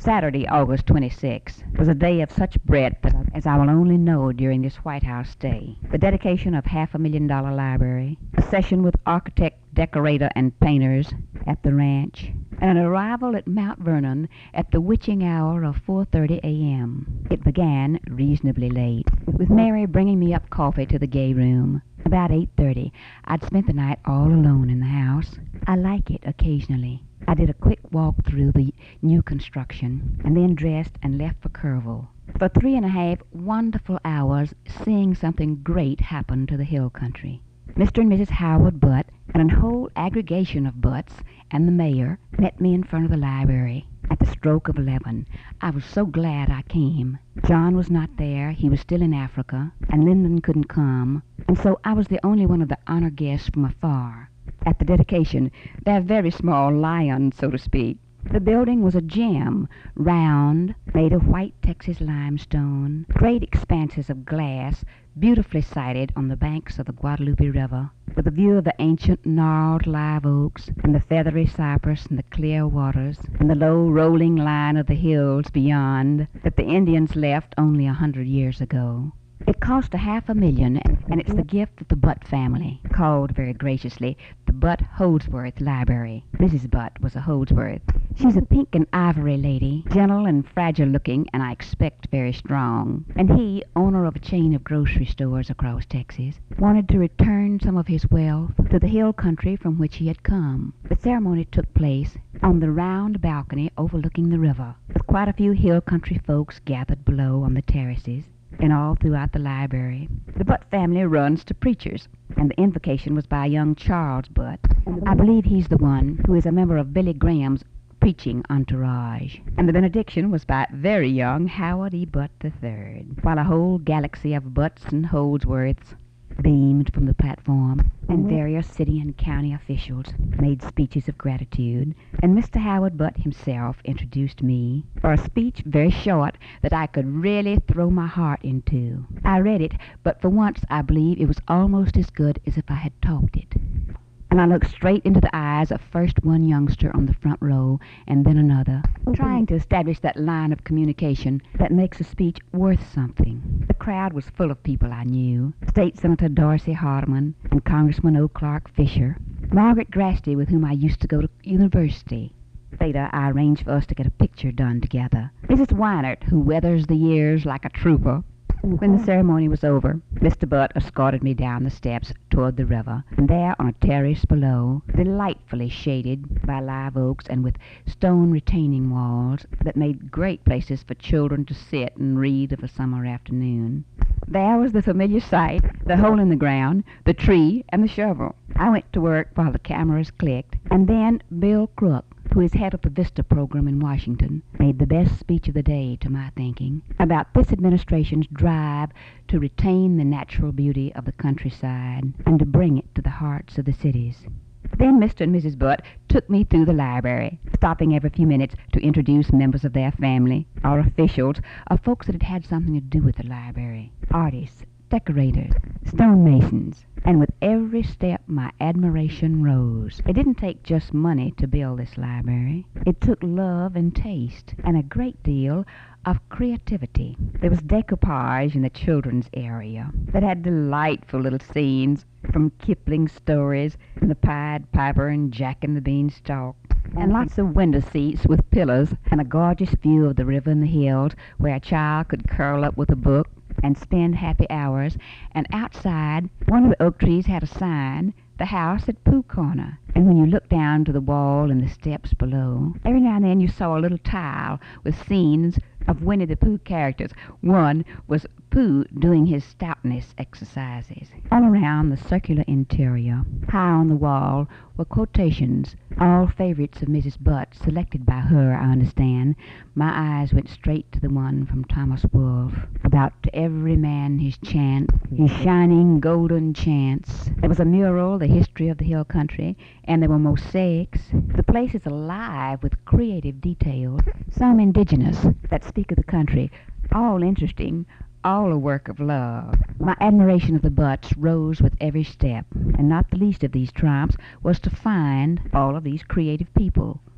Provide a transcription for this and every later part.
Saturday, August 26, was a day of such breadth as I will only know during this White House stay. The dedication of $500,000 library, a session with architect, decorator, and painters at the ranch, and an arrival at Mount Vernon at the witching hour of 4:30 a.m. It began reasonably late, with Mary bringing me up coffee to the gay room. About 8:30, I'd spent the night all alone in the house. I like it occasionally. I did a quick walk through the new construction, and then dressed and left for Kerrville. For 3.5 wonderful hours, seeing something great happen to the hill country. Mr. and Mrs. Howard Butt, and a whole aggregation of Butts, and the mayor, met me in front of the library at the stroke of 11. I was so glad I came. John was not there. He was still in Africa, and Lyndon couldn't come, and so I was the only one of the honor guests from afar. At the dedication, their very small lion, so to speak. The building was a gem, round, made of white Texas limestone, great expanses of glass, beautifully sited on the banks of the Guadalupe River, with a view of the ancient gnarled live oaks, and the feathery cypress, and the clear waters, and the low rolling line of the hills beyond that the Indians left only 100 years ago. It cost $500,000, and it's the gift of the Butt family, called very graciously the Butt Holdsworth Library. Mrs. Butt was a Holdsworth. She's a pink and ivory lady, gentle and fragile-looking, and I expect very strong. And he, owner of a chain of grocery stores across Texas, wanted to return some of his wealth to the hill country from which he had come. The ceremony took place on the round balcony overlooking the river, with quite a few hill country folks gathered below on the terraces, and all throughout the library. The Butt family runs to preachers, and the invocation was by young Charles Butt. I believe he's the one who is a member of Billy Graham's preaching entourage. And the benediction was by very young Howard E. Butt III, while a whole galaxy of Butts and Holdsworths beamed from the platform, and various city and county officials made speeches of gratitude, and Mr. Howard Butt himself introduced me for a speech very short that I could really throw my heart into. I read it, but for once I believe it was almost as good as if I had talked it. And I looked straight into the eyes of first one youngster on the front row, and then another, trying to establish that line of communication that makes a speech worth something. The crowd was full of people I knew. State Senator Dorsey Hardeman and Congressman O. Clark Fisher, Margaret Grasty, with whom I used to go to university. Later, I arranged for us to get a picture done together. Mrs. Weinert, who weathers the years like a trooper. When the ceremony was over, Mr. Butt escorted me down the steps toward the river, and there on a terrace below, delightfully shaded by live oaks and with stone retaining walls that made great places for children to sit and read of a summer afternoon, there was the familiar sight, the hole in the ground, the tree, and the shovel. I went to work while the cameras clicked, and then Bill Crook, who is head of the VISTA program in Washington, made the best speech of the day, to my thinking, about this administration's drive to retain the natural beauty of the countryside and to bring it to the hearts of the cities. Then Mr. and Mrs. Butt took me through the library, stopping every few minutes to introduce members of their family, or officials, or folks that had had something to do with the library, artists, decorators, stonemasons, and with every step my admiration rose. It didn't take just money to build this library. It took love and taste, and a great deal of creativity. There was decoupage in the children's area that had delightful little scenes from Kipling's stories and the Pied Piper and Jack and the Beanstalk, and lots of window seats with pillows, and a gorgeous view of the river and the hills where a child could curl up with a book and spend happy hours. And outside, one of the oak trees had a sign, "The House at Pooh Corner." And when you looked down to the wall and the steps below, every now and then you saw a little tile with scenes of Winnie the Pooh characters. One was Pooh doing his stoutness exercises. All around the circular interior, high on the wall, were quotations, all favorites of Mrs. Butt, selected by her, I understand. My eyes went straight to the one from Thomas Wolfe, about "To every man his chance, his shining golden chance." There was a mural, the history of the hill country, and there were mosaics. The place is alive with creative details, some indigenous, that speak of the country, all interesting, all a work of love. My admiration of the Butts rose with every step, and not the least of these triumphs was to find all of these creative people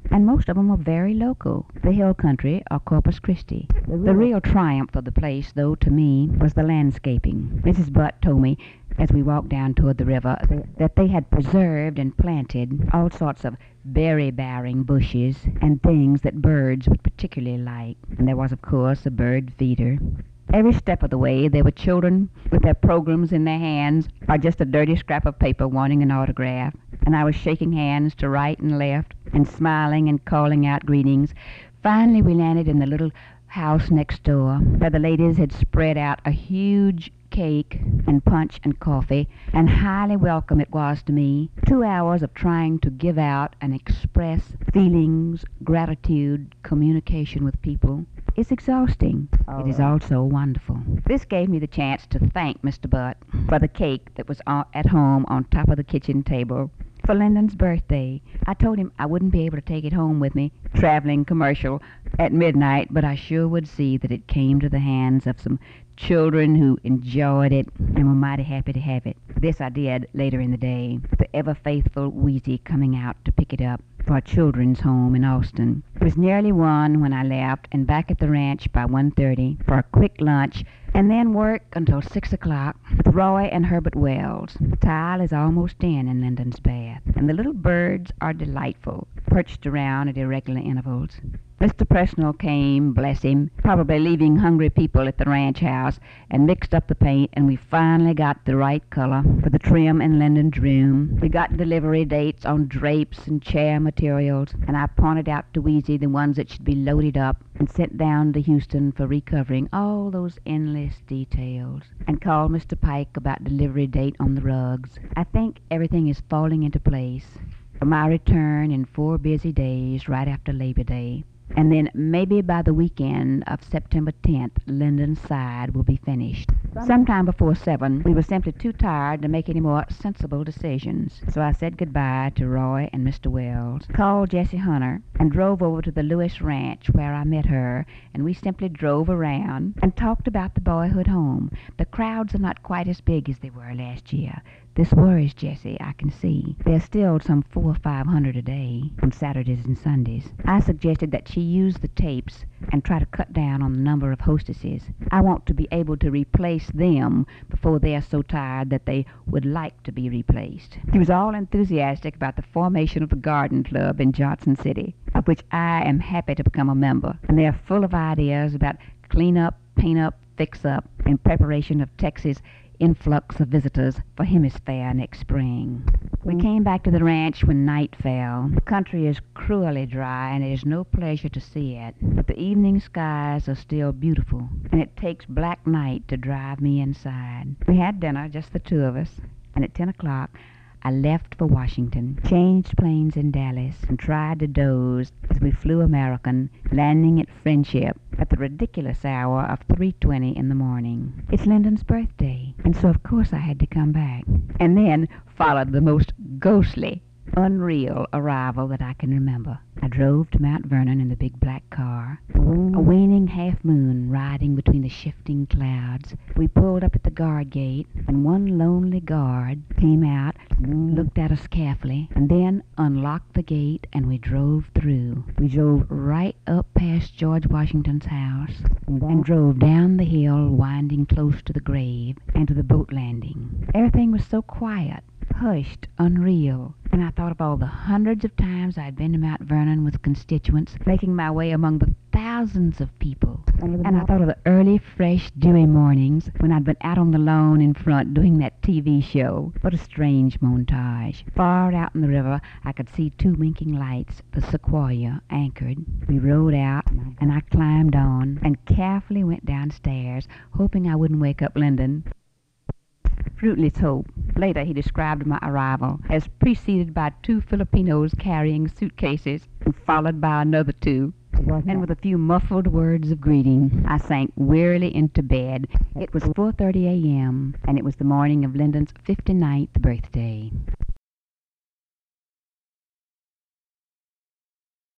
and most of them were very local, the hill country or Corpus Christi. The real triumph of the place, though, to me, was the landscaping. Mrs. Butt told me, as we walked down toward the river, that they had preserved and planted all sorts of berry-bearing bushes and things that birds would particularly like. And there was, of course, a bird feeder. Every step of the way, there were children with their programs in their hands or just a dirty scrap of paper wanting an autograph. And I was shaking hands to right and left and smiling and calling out greetings. Finally, we landed in the little house next door, where the ladies had spread out a huge cake and punch and coffee, and highly welcome it was to me. 2 hours of trying to give out and express feelings, gratitude, communication with people. It's exhausting. It is also wonderful. This gave me the chance to thank Mr. Butt for the cake that was at home on top of the kitchen table for Lyndon's birthday. I told him I wouldn't be able to take it home with me, traveling commercial, at midnight, but I sure would see that it came to the hands of some children who enjoyed it and were mighty happy to have it. This I did later in the day, with the ever-faithful Wheezy coming out to pick it up for a children's home in Austin. It was nearly 1 when I left, and back at the ranch by 1:30 for a quick lunch, and then work until 6 o'clock with Roy and Herbert Wells. The tile is almost in Lyndon's bath, and the little birds are delightful, perched around at irregular intervals. Mr. Presnell came, bless him, probably leaving hungry people at the ranch house, and mixed up the paint, and we finally got the right color for the trim in Lyndon's room. We got delivery dates on drapes and chair materials, and I pointed out to Wheezy the ones that should be loaded up and sent down to Houston for recovering all those endless details, and called Mr. Pike about delivery date on the rugs. I think everything is falling into place for my return in 4 busy days right after Labor Day. And then maybe by the weekend of September 10th, Lyndon's side will be finished. Sometime before 7, we were simply too tired to make any more sensible decisions. So I said goodbye to Roy and Mr. Wells, called Jessie Hunter, and drove over to the Lewis Ranch where I met her, and we simply drove around and talked about the boyhood home. The crowds are not quite as big as they were last year. This worries Jessie, I can see. There's still some 400 or 500 a day on Saturdays and Sundays. I suggested that she use the tapes and try to cut down on the number of hostesses. I want to be able to replace them before they are so tired that they would like to be replaced. He was all enthusiastic about the formation of the Garden Club in Johnson City, of which I am happy to become a member, and they are full of ideas about clean up, paint up, fix up, in preparation of Texas influx of visitors for Hemisphere next spring. We came back to the ranch when night fell. The country is cruelly dry, and it is no pleasure to see it, but the evening skies are still beautiful, and it takes black night to drive me inside. We had dinner, just the two of us, and at 10 o'clock I left for Washington, changed planes in Dallas, and tried to doze as we flew American, landing at Friendship at the ridiculous hour of 3:20 in the morning. It's Lyndon's birthday, and so of course I had to come back. And then followed the most ghostly, unreal arrival that I can remember. I drove to Mount Vernon in the big black car, a waning half-moon riding between the shifting clouds. We pulled up at the guard gate, and one lonely guard came out, looked at us carefully, and then unlocked the gate, and we drove through. We drove right up past George Washington's house, and drove down the hill, winding close to the grave and to the boat landing. Everything was so quiet, hushed, unreal, and I thought of all the hundreds of times I'd been to Mount Vernon with constituents, making my way among the thousands of people. And I thought of the early, fresh, dewy mornings when I'd been out on the lawn in front doing that TV show. What a strange montage. Far out in the river, I could see 2 winking lights, the Sequoia, anchored. We rode out, and I climbed on and carefully went downstairs, hoping I wouldn't wake up Lyndon. Fruitless hope. Later, he described my arrival as preceded by 2 Filipinos carrying suitcases, and followed by another 2. And with a few muffled words of greeting, I sank wearily into bed. It was 4:30 a.m., and it was the morning of Lyndon's 59th birthday.